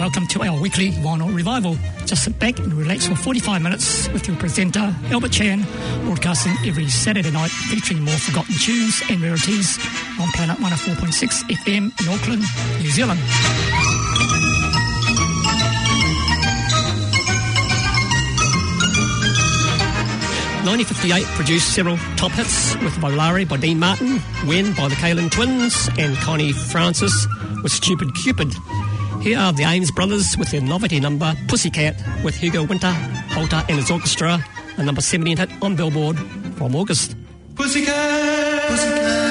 welcome to our weekly Vinyl Revival. Just sit back and relax for 45 minutes with your presenter, Albert Chan, broadcasting every Saturday night featuring more forgotten tunes and rarities on Planet 104.6 FM in Auckland, New Zealand. 1958 produced several top hits with Volare by Dean Martin, When by the Kalin Twins, and Connie Francis with Stupid Cupid. Here are the Ames Brothers with their novelty number Pussycat with Hugo Winter, Walter and his orchestra, a number 17 hit on Billboard from August. Pussycat, Pussycat.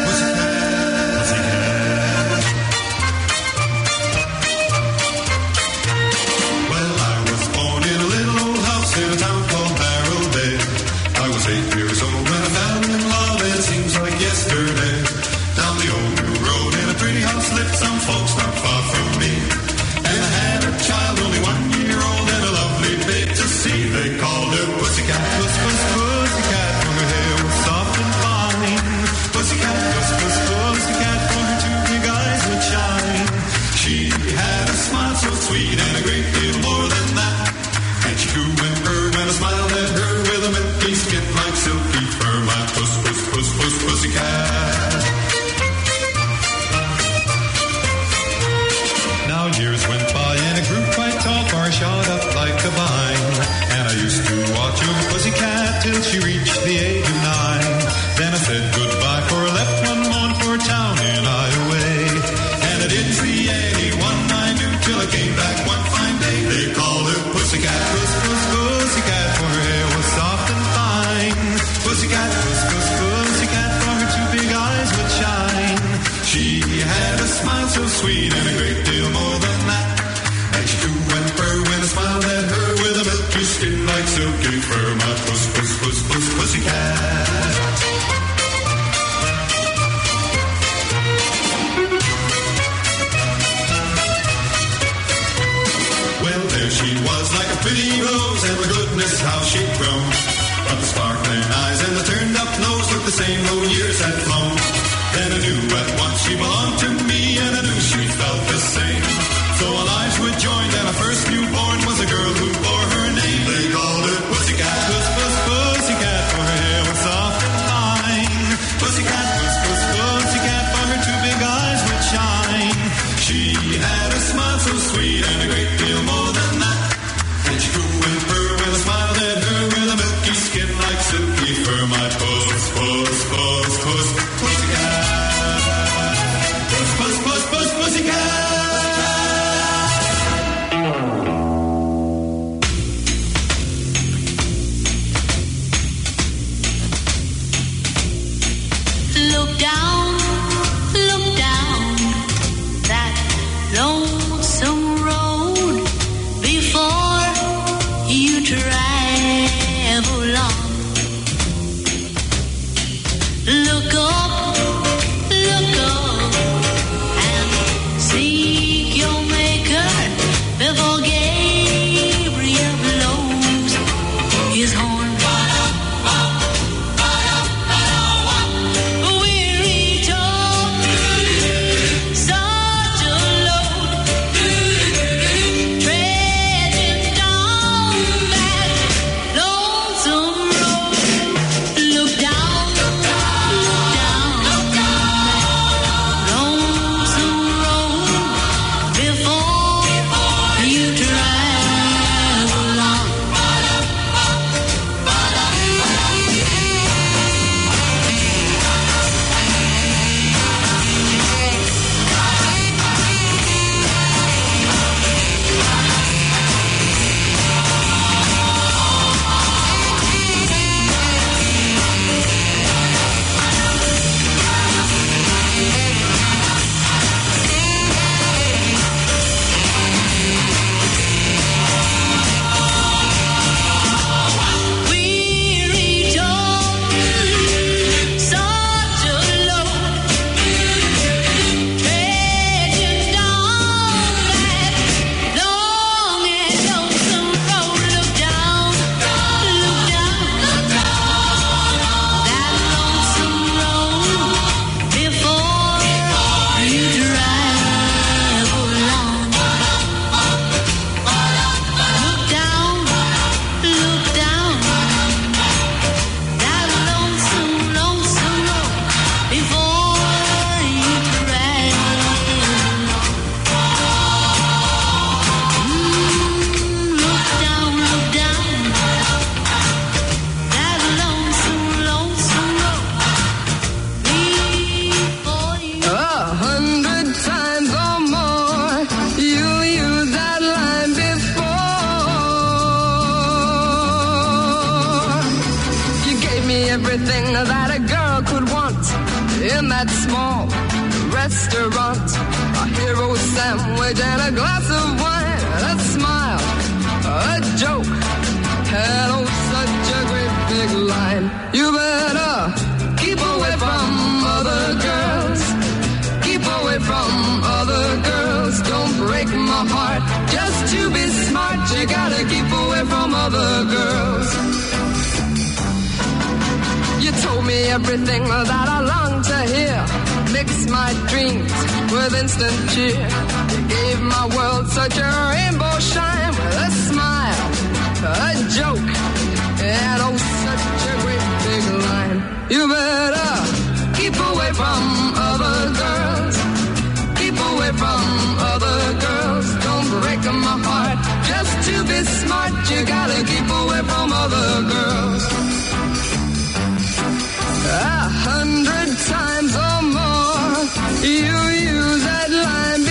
Till she reached the age of 9. Then I said goodbye for I left one morn for a town in Iowa. And I didn't see anyone I knew till I came back one fine day. They called her Pussycat, Puss, Puss, Pussycat, for her hair was soft and fine. Pussycat, Puss, Puss, Pussycat, for her two big eyes would shine. She had a smile so sweet and a great deal more than that. And she coo and purr when I smiled at her with a milky skin like silky fur. My puss, puss, puss, puss, pussycat. Well, there she was like a pretty rose, and my goodness, how she'd grown. But the sparkling eyes and the turned-up nose looked the same though years had flown. Then I knew at once she belonged to me, and I knew she felt the same. So our lives were joined, and our first newborn was a girl who bore her name. They called her Pussycat, Puss, Puss, Pussycat, for her hair was soft and fine. Pussycat, Puss, Puss, Pussycat, for her two big eyes would shine. She had a smile so sweet and a great deal more than that. And she grew and purr when I smiled at her with a milky skin like silky fur. My puss, puss, puss, puss, pussycat. Puss, puss, puss, puss, pussycat. Travel on. Look up, and seek your maker before Gabriel blows his horn. Weary talk, such a load, treading down that lonesome road. Look down, in that small restaurant, a hero sandwich and a glass of wine, a smile, a joke, and oh, such a great big line. You better keep away from other girls. Keep away from other girls. Don't break my heart. Just to be smart, you gotta keep away from other girls. You told me everything that I long to hear. Mix my dreams with instant cheer. You gave my world such a rainbow shine with a smile, a joke, and oh, such a great big line. You better keep away from other girls. Keep away from other girls. Don't break my heart. Just to be smart, you gotta keep away from other girls. 100 times or more you used that line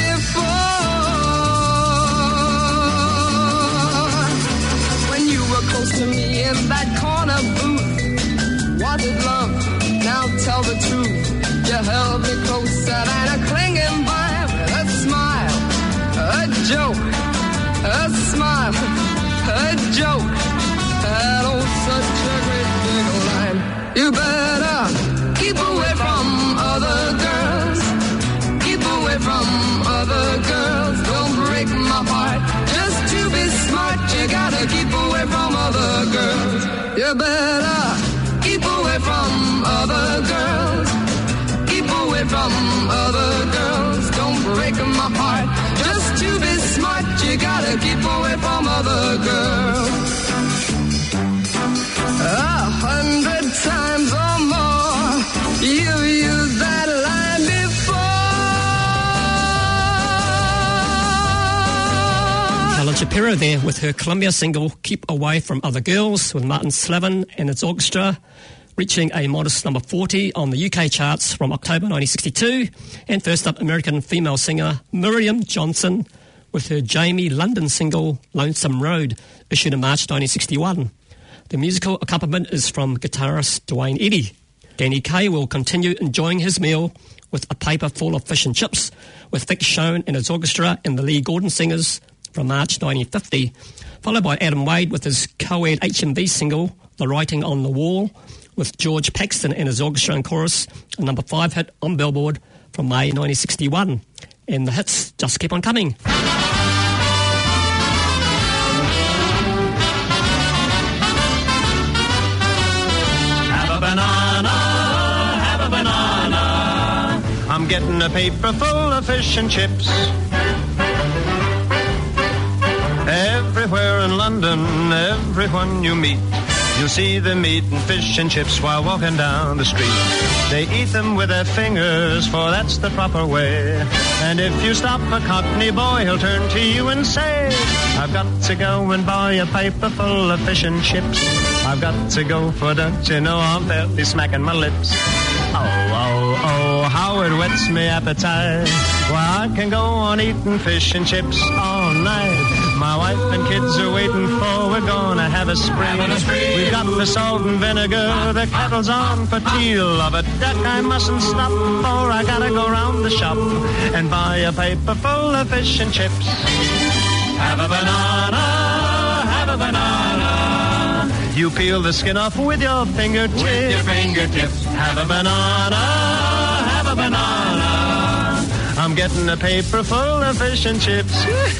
before. When you were close to me in that corner booth, wanted love, now tell the truth. You held me closer than a clinging vine with a smile, a joke, a smile, a joke, and oh, such a great big line. You better keep away from other girls. Keep away from other girls. Don't break my heart. Just to be smart, you gotta keep away from other girls. You better keep away from other girls. Keep away from other girls. Don't break my heart. Just to be smart, you gotta keep away from other girls. 100 times or more you used that line before. Helen Shapiro there with her Columbia single Keep Away From Other Girls with Martin Slavin and its orchestra, reaching a modest number 40 on the UK charts from October 1962. And first up, American female singer Miriam Johnson with her Jamie London single Lonesome Road, issued in March 1961. The musical accompaniment is from guitarist Duane Eddy. Danny Kaye will continue enjoying his meal with a paper full of fish and chips, with Vic Schoen and his orchestra and the Lee Gordon Singers from March 1950, followed by Adam Wade with his co-ed HMV single The Writing on the Wall, with George Paxton and his orchestra and chorus, a number 5 hit on Billboard from May 1961. And the hits just keep on coming. Have a banana. I'm getting a paper full of fish and chips. Everywhere in London, everyone you meet, you'll see them eating fish and chips while walking down the street. They eat them with their fingers, for that's the proper way. And if you stop a Cockney boy, he'll turn to you and say, I've got to go and buy a paper full of fish and chips. I've got to go, for don't you know I'm fairly smacking my lips. Oh, how it whets me appetite. Why, I can go on eating fish and chips all night. My wife and kids are waiting for, we're gonna have a spree. We've got the salt and vinegar, the kettle's on for tea. Love a duck, I mustn't stop, for I gotta go round the shop and buy a paper full of fish and chips. Have a banana, have a banana. You peel the skin off with your fingertips. With your fingertips. Have a banana, have a banana. I'm getting a paper full of fish and chips.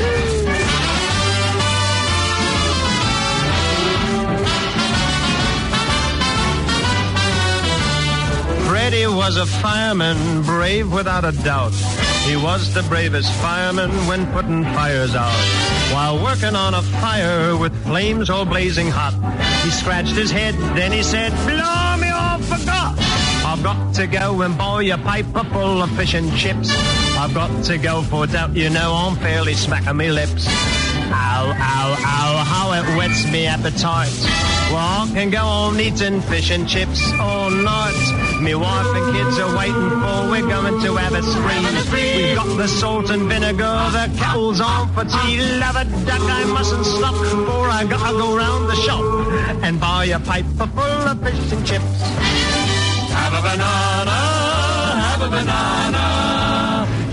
Freddie was a fireman, brave without a doubt. He was the bravest fireman when putting fires out. While working on a fire with flames all blazing hot, he scratched his head, then he said, blow me off for God. I've got to go and buy a paper full of fish and chips. I've got to go, for don't you know I'm fairly smacking me lips. Ow, ow, ow, how it whets me appetite. Well, I can go on eating fish and chips all night. Me wife and kids are waiting for, we're going to have a spree. We've got the salt and vinegar, the kettle's on for tea. Love a duck, I mustn't stop, for I gotta go round the shop and buy a paper full of fish and chips. Have a banana,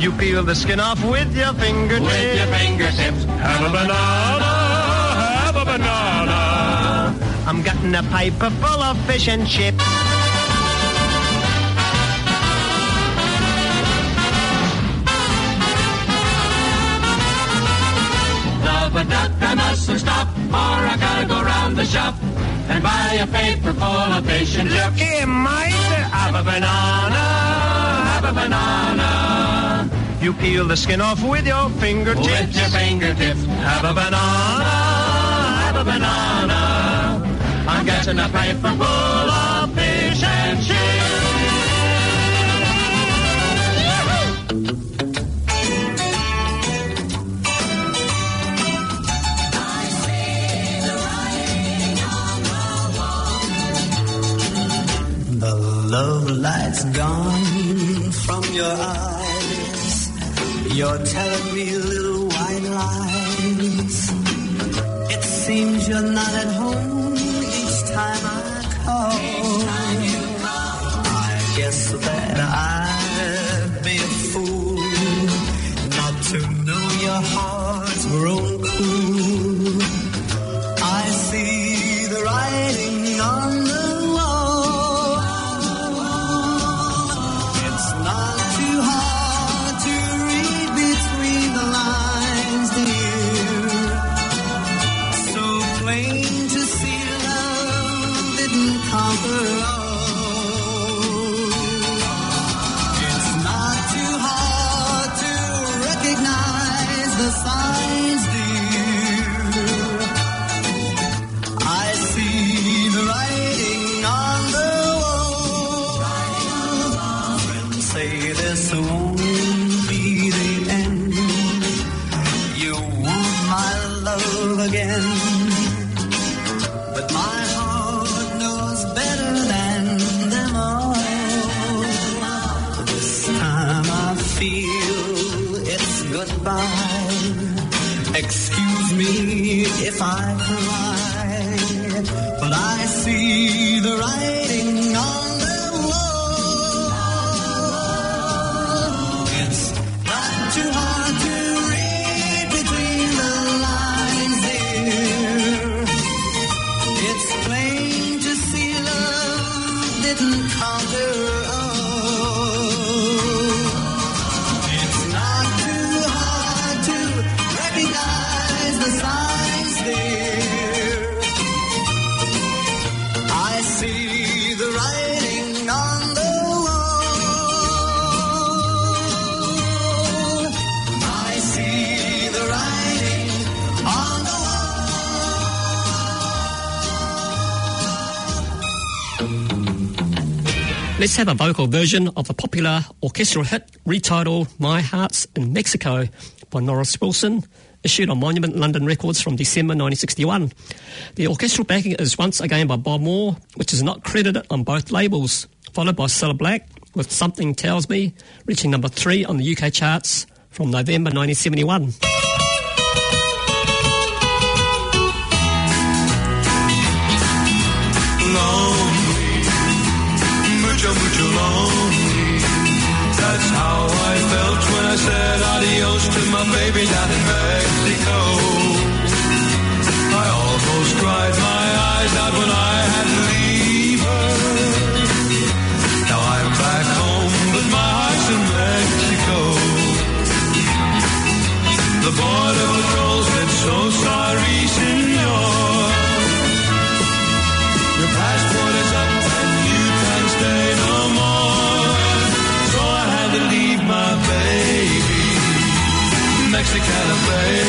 You peel the skin off with your fingertips. With your fingertips. Have a banana, have a banana. I'm getting a piper full of fish and chips. Love a duck, I mustn't stop, or I gotta go round the shop and buy a paper full of fish and chips. Here, mate, have a banana, have a banana. You peel the skin off with your fingertips. With your fingertips. Have a banana, have a banana. I'm getting a paper full of fish and chips. The love light's gone from your eyes. You're telling me little white lies. It seems you're not at home each time I call. I guess that I'd be a fool not to know your heart's grown cool. I see the writing on the excuse me if I cry, but I see the writing on the wall. It's not too hard to read between the lines here. It's plain to see love didn't conquer all. It's not too hard to recognize the signs there. I see the writing on the wall. I see the writing on the wall. Let's have a vocal version of the popular orchestral hit retitled My Heart's in Mexico by Norris Wilson, issued on Monument London Records from December 1961. The orchestral backing is once again by Bob Moore, which is not credited on both labels, followed by Cilla Black with Something Tells Me, reaching number 3 on the UK charts from November 1971. Mucho, mucho lonely. That's how I felt when I said adios to my baby down in Mexico. I almost cried my eyes out when I had to leave her. Now I'm back home, but my heart's in Mexico. The border patrol said, so sorry, senor. Your passport is up and you can't stay no more. So I had to leave my baby, Mexicana baby.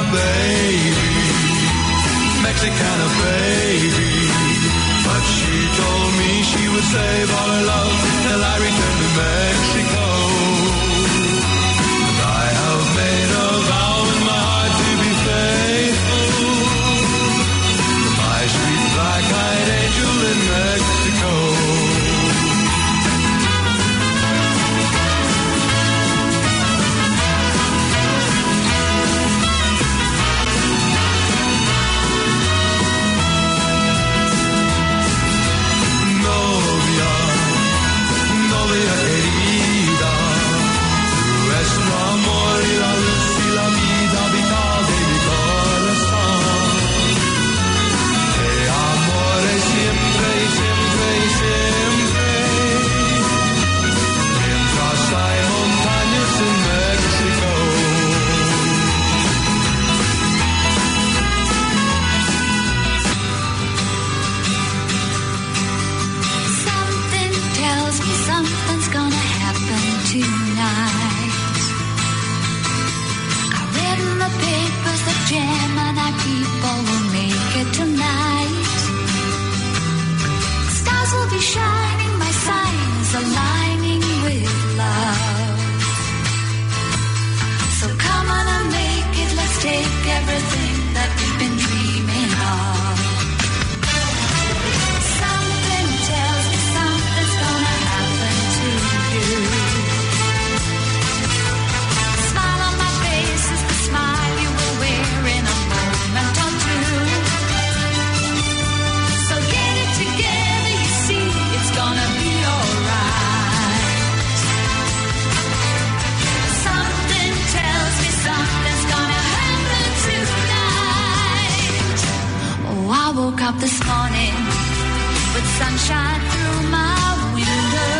baby, Mexicana baby. But she told me she would save all her love till I returned to Mexico. And I have made a vow in my heart to be faithful to my sweet black-eyed angel in Mexico. Querida, tú eres tu amor y la luz y la vida vital de mi corazón. Te amaré siempre y siempre y siempre, mientras hay montañas en México. Something tells me something's gonna happen tonight. I read in the papers that Gemini people will make it tonight. Stars will be shining, my signs aligning with love. So come on and make it, let's take everything that we've been dreaming of. Something tells me something's gonna happen to you. The smile on my face is the smile you will wear in a moment or two. So get it together, you see, it's gonna be alright. Something tells me something's gonna happen tonight. Oh, I woke up this morning with sunshine through my window.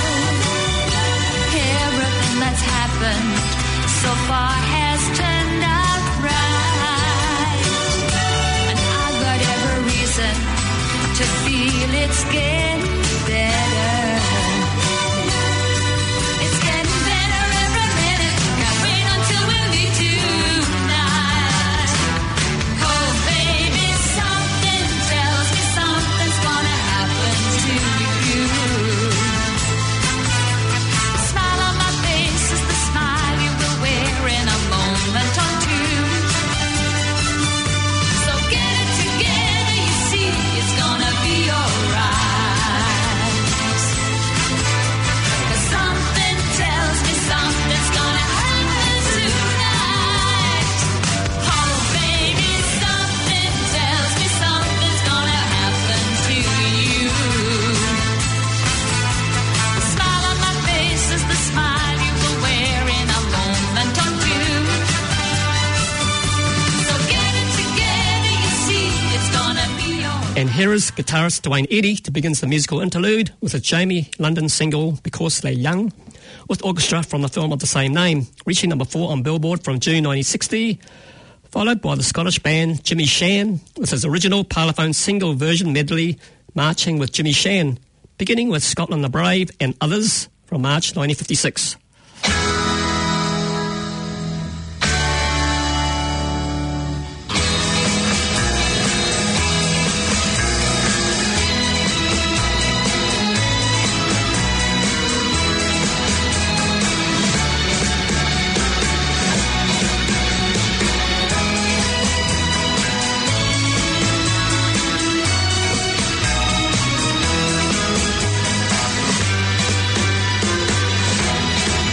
Everything that's happened so far has turned out right. And I've got every reason to feel it's getting better. It's getting better every minute. Can't wait until we meet tonight. Oh, baby, something tells me something's gonna happen to you. The smile on my face is the smile you will wear in a moment or two. So get it together, you see, it's gonna be alright. 'Cause something tells me something's gonna happen tonight. Oh, baby, something tells me something's gonna happen to you. The smile on my face is the smile you will wear in a moment or two. So get it together, you see, it's gonna be alright. And here is guitarist Dwayne Eddy to begin the musical interlude with a Jamie London single, Because They're Young, with orchestra from the film of the same name, reaching number 4 on Billboard from June 1960, followed by the Scottish band Jimmy Shan with his original Parlophone single version medley, Marching with Jimmy Shan, beginning with Scotland the Brave and Others from March 1956. Something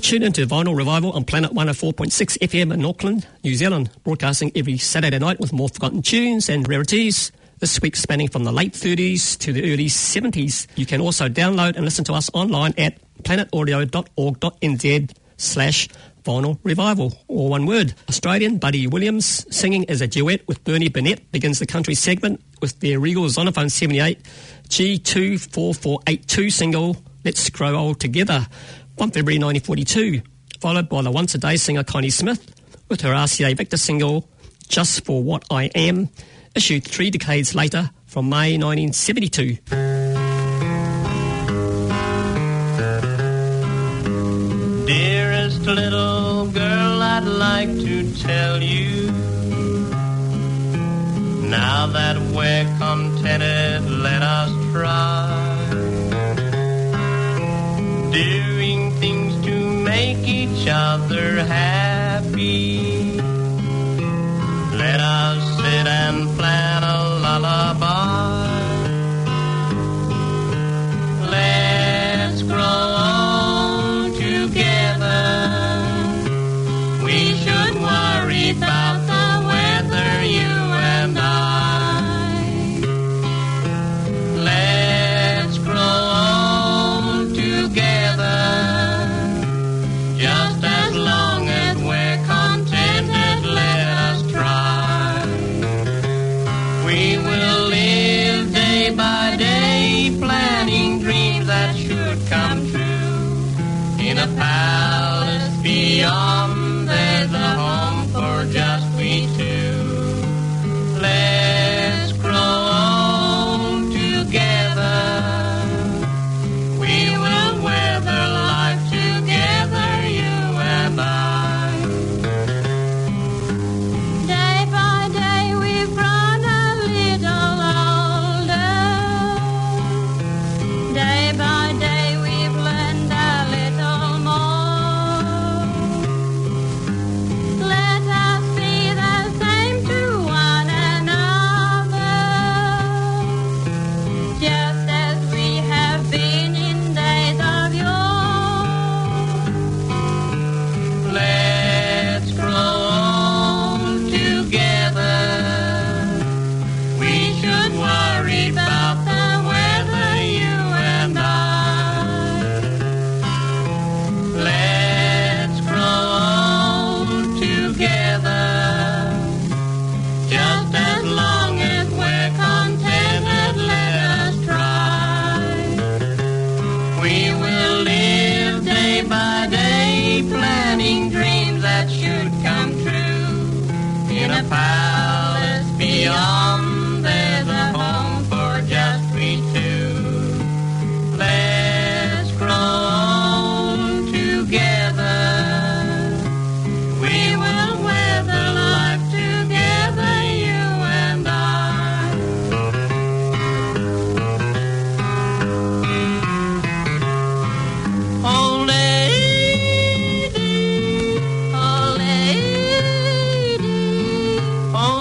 Tune into Vinyl Revival on Planet 104.6 FM in Auckland, New Zealand, broadcasting every Saturday night with more forgotten tunes and rarities. This week spanning from the late 30s to the early 70s. You can also download and listen to us online at planetaudio.org.nz/Vinyl Revival, or one word. Australian Buddy Williams singing as a duet with Bernie Burnett begins the country segment with their Regal Zonophone 78 G24482 single, Let's Grow Old Together, 1 February 1942, followed by the Once a Day singer Connie Smith with her RCA Victor single, Just For What I Am, issued 3 decades later from May 1972. Dearest little girl, I'd like to tell you, now that we're contented, let us try doing things to make each other happy. Let us sit and plan a lullaby. Let's grow old together. We should worry about the weather, you and I. Let's grow old together. Just as long as we're contented, let us try. We will live day by day, planning dreams that should come true. In a palace beyond, there's a home for just we two. Let's grow old together. We will weather life together, you and I. Day by day we've grown a little older. Day by day we've learned a little more. Let us be the same to one another, just as we have been in days of yore. Let's grow old together. We should worry about the weather, you and I. Let's grow old together. Just as long as we're contented, let us try. We will live day by day, planning dreams that should come true. In a palace beyond, there's a home for just we two. Let's grow old together. We will weather life together, you and I. Oh, lady, Oh, lady, oh,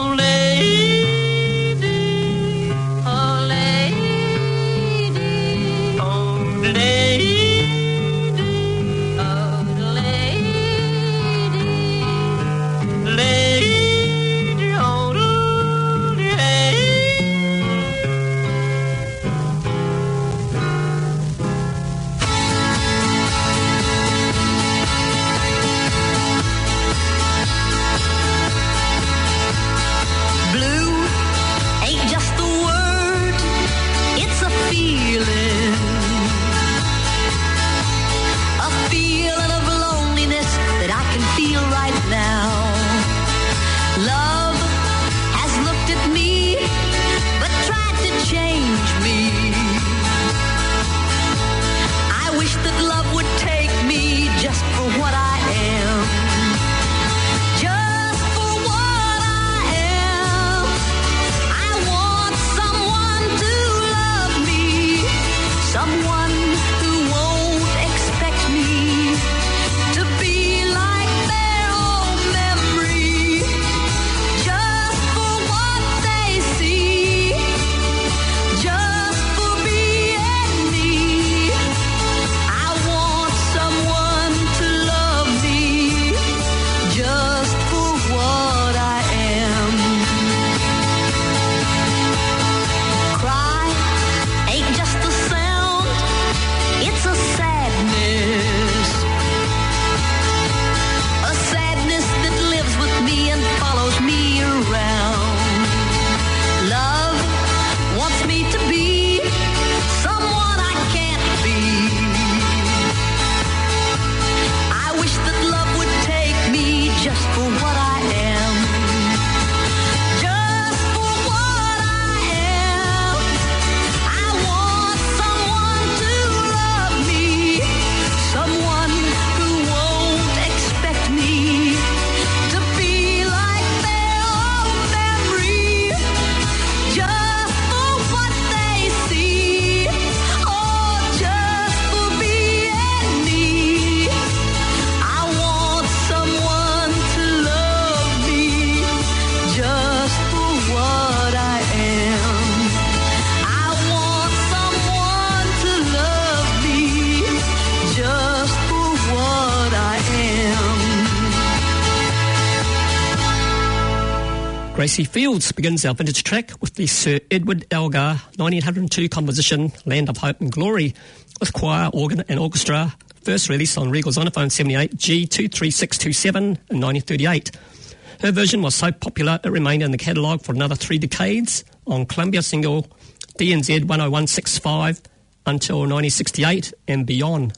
Gracie Fields begins our vintage track with the Sir Edward Elgar 1902 composition Land of Hope and Glory, with choir, organ and orchestra, first released on Regal Xylophone 78 G23627 in 1938. Her version was so popular it remained in the catalogue for another 3 decades on Columbia single DNZ 10165 until 1968 and beyond.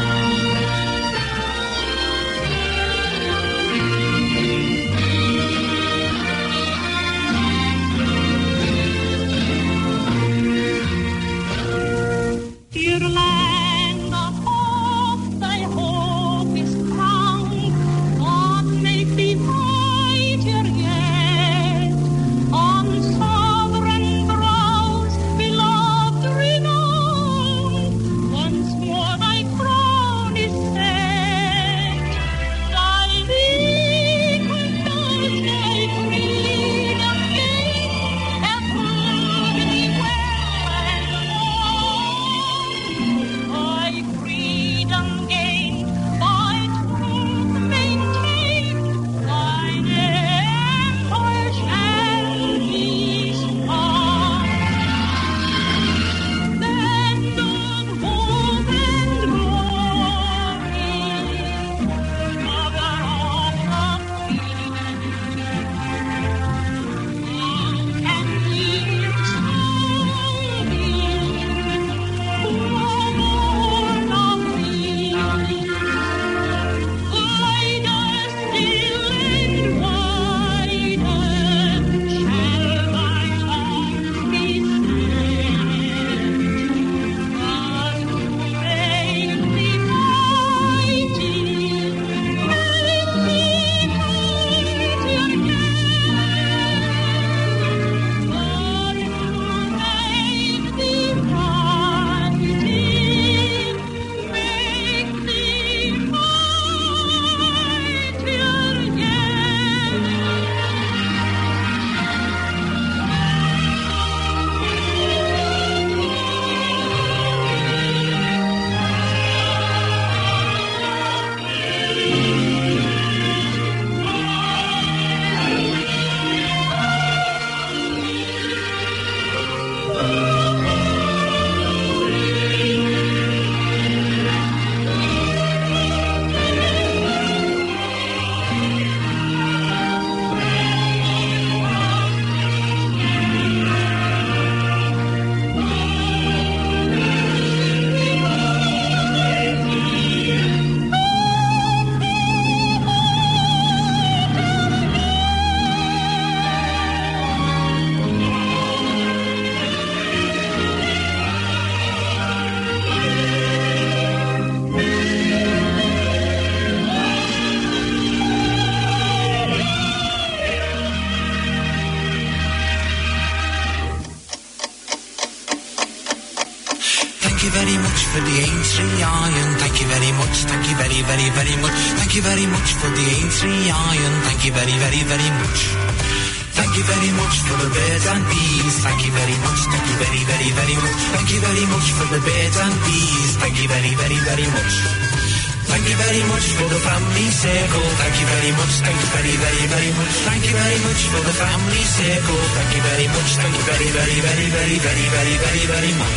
for the A3 iron. Thank you very much. Thank you very, very, very much. Thank you very much for the A3 iron. Thank you very, very, very much. Thank you very much for the birds and bees. Thank you very much. Thank you very, very, very much. Thank you very much for the birds and bees. Thank you very, very, very much. Thank you very much for the family circle. Thank you very much. Thank you very, very, very much. Thank you very much for the family circle. Thank you very much. Thank you very, very, very, very, very, very, very, very much.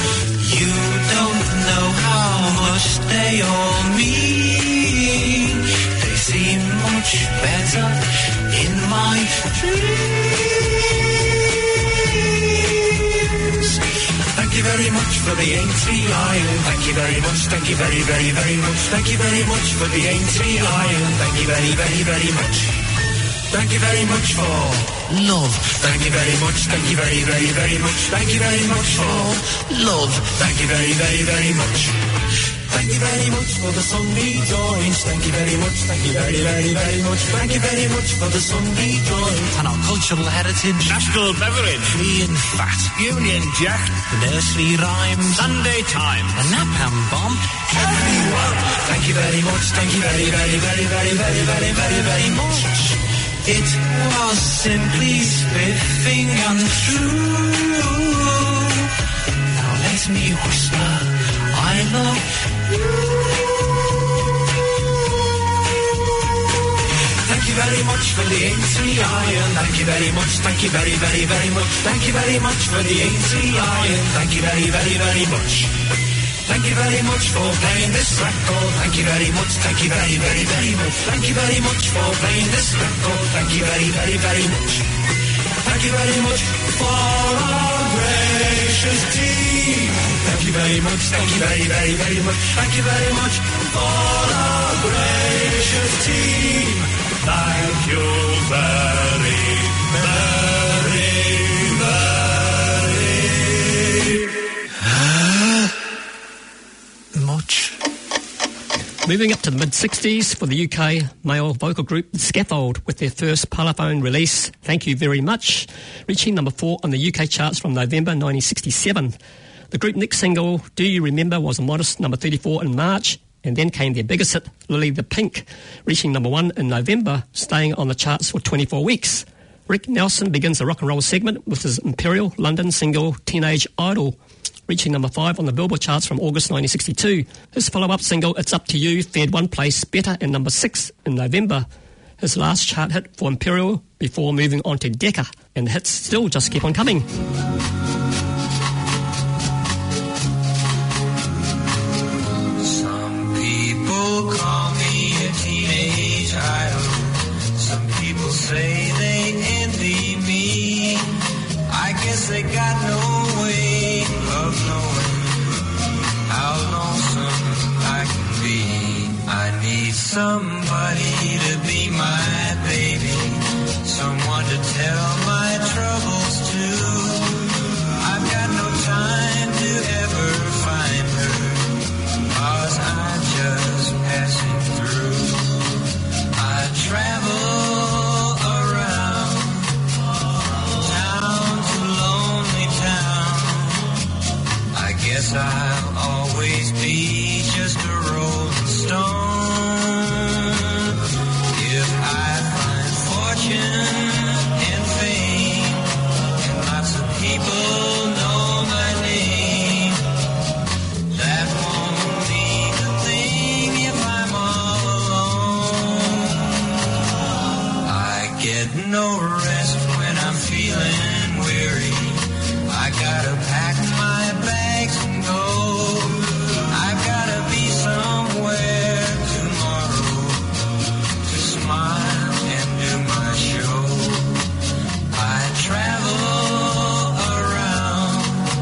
You don't know how much they all mean. They seem much better in my dreams. Thank you very much for the A3 iron. Thank you very much. Thank you very, very, very much. Thank you very much for the A3 iron. Thank you very, very, very much. Thank you very much for love. Thank you very much. Thank you very, very, very much. Thank you very much for love. Thank you very, very, very much. Thank you very much for the Sunday joints. Thank you very much. Thank you very, very, very much. Thank you very much for the Sunday joints. And our cultural heritage. National beverage. Free and fat. Union Jack. The nursery rhymes. Sunday time. The napalm bomb. Everyone. Thank you very much. Thank you very, very, very, very, very, very, very, very much. It was simply spiffing untrue. Now let me whisper, I love you. Thank you very very much for the ACI, and thank you very much, thank you very, very, very much. Thank you very much for the ACI, and thank you very, very, very much. Thank you very much for playing this record. Thank you very much, thank you very, very, very much. Thank you very much for playing this record. Thank you very, very, very much. Thank you very much for our gracious team. Thank you very much, thank you very, very, very much. Thank you very much for our gracious team. Thank you very, very, very much. Moving up to the mid-60s for the UK male vocal group Scaffold with their first Parlophone release, Thank You Very Much, reaching number 4 on the UK charts from November 1967. The group next single, Do You Remember, was a modest number 34 in March, and then came their biggest hit, Lily the Pink, reaching number 1 in November, staying on the charts for 24 weeks. Rick Nelson begins the rock and roll segment with his Imperial London single Teenage Idol, reaching number 5 on the Billboard charts from August 1962. His follow-up single, It's Up To You, fared one place better in number 6 in November. His last chart hit for Imperial before moving on to Decca, and the hits still just keep on coming. Some people call me a teenage idol. Some people say they envy me. I guess they got no way of knowing how lonesome I can be. I need somebody to be my baby, someone to tell my troubles to. I've got no time to ever find her, 'cause I'm just passing through. I travel around town to lonely town. I guess I'll always be just a rolling stone. If I find fortune and fame, and lots of people know my name, that won't mean a thing if I'm all alone. I get no rest when I'm feeling weary. I gotta pack my bags and go. I've gotta be somewhere tomorrow to smile and do my show. I travel around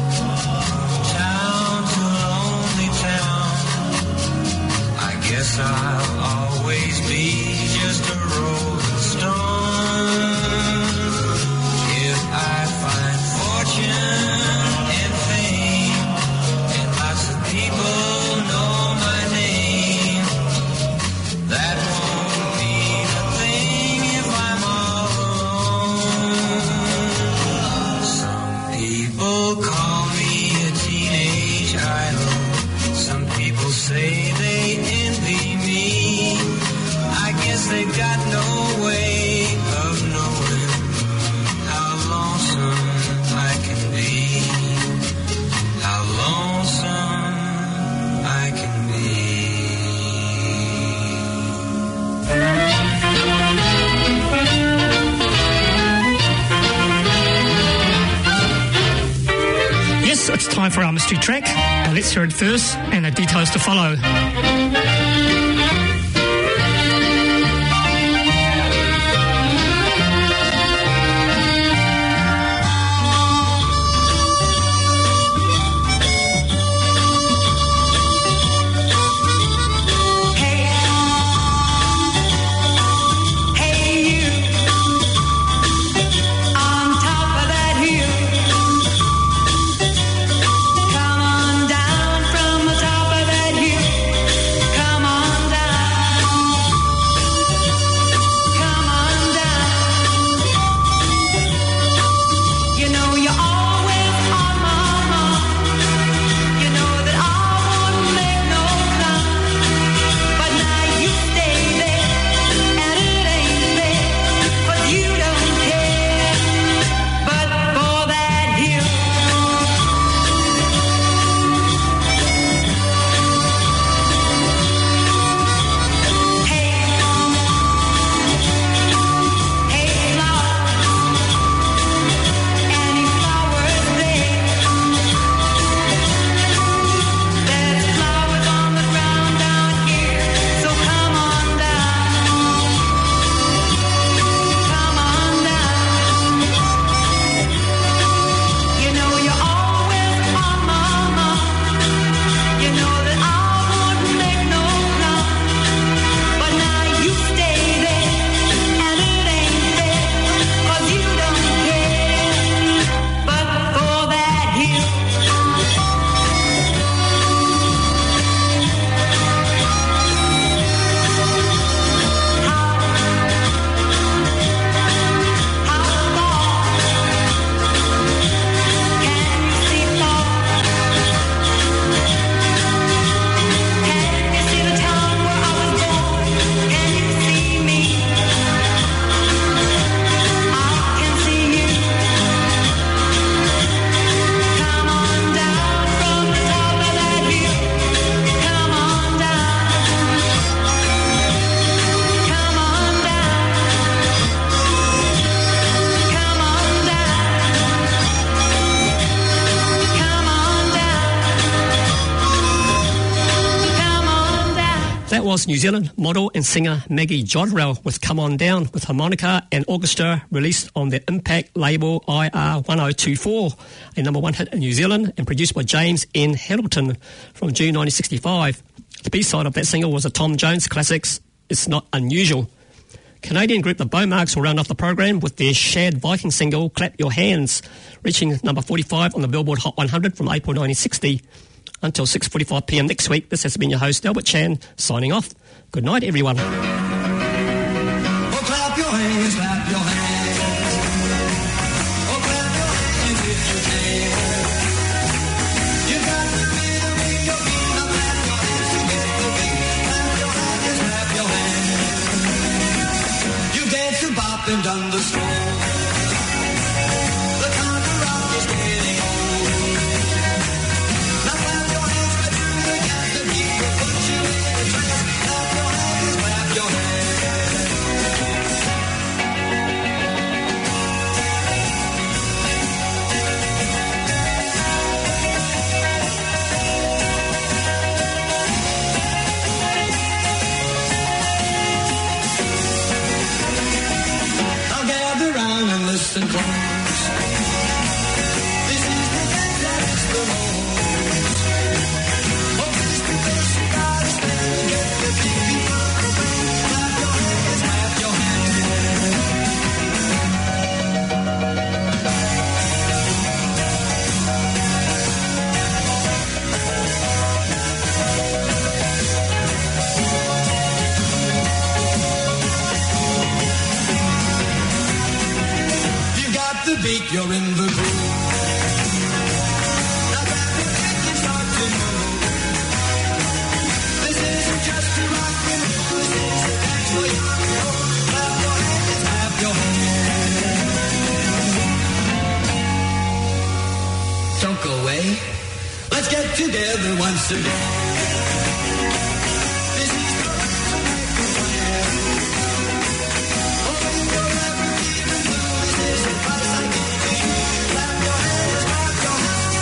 town to lonely town. I guess I'll always be just a rolling stone. If I find fortune and fame, and lots of people know my name, that won't mean a thing if I'm all alone. Some people call me a teenage idol. Some people say they envy me. I guess they've got no way of knowing how lonesome I can be. How lonesome I can be. Yes, it's time for our mystery track. Let's hear it first, and the details to follow. Come on down from the top of that hill. was New Zealand model and singer Maggie Jodrell with Come On Down with harmonica and orchestra, released on the Impact label IR 1024, a number one hit in New Zealand and produced by James N. Hamilton from June 1965. The B-side of that single was a Tom Jones classics, It's Not Unusual. Canadian group The Beaumarks will round off the program with their Shad Viking single Clap Your Hands, reaching number 45 on the Billboard Hot 100 from April 1960. Until 6:45 p.m. next week, this has been your host, Albert Chan, signing off. Good night, everyone. Oh, clap your hands, clap your hands. Oh, clap your hands if you can. You got the rhythm in your feet. Now clap your hands to get the beat. Clap your hands, clap your hands. You dance and bop and done the stroll. The conga rock is getting old. Now clap your hands, but do the gas. The beat will put you in a trance. Clap your hands, clap your hands. Now gather round and listen close. This is the dance that is the most. Oh, face to face, you gotta stand and get the big people on the way. Clap your hands, clap your hands. You got the beat, you're in the groove. Now grab your neck and start to move. This isn't just a rock and roll. This is a dance for you and me. Clap your hands, clap your hands. Don't go away. Let's get together once again. This is the right to make a plan. Oh, if you're ever feeling blue, this is the advice I give to you. Clap your hands, clap your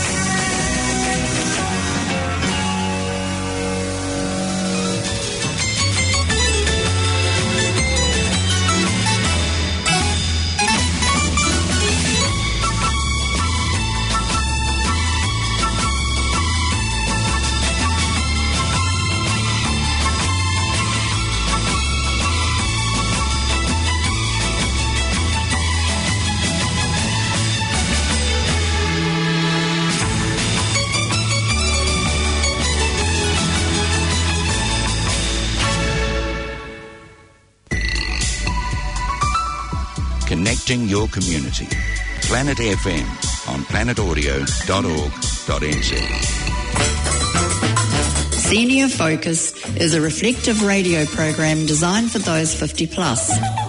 Connecting your community. Planet FM on planetaudio.org.nz. Senior Focus is a reflective radio program designed for those 50 plus.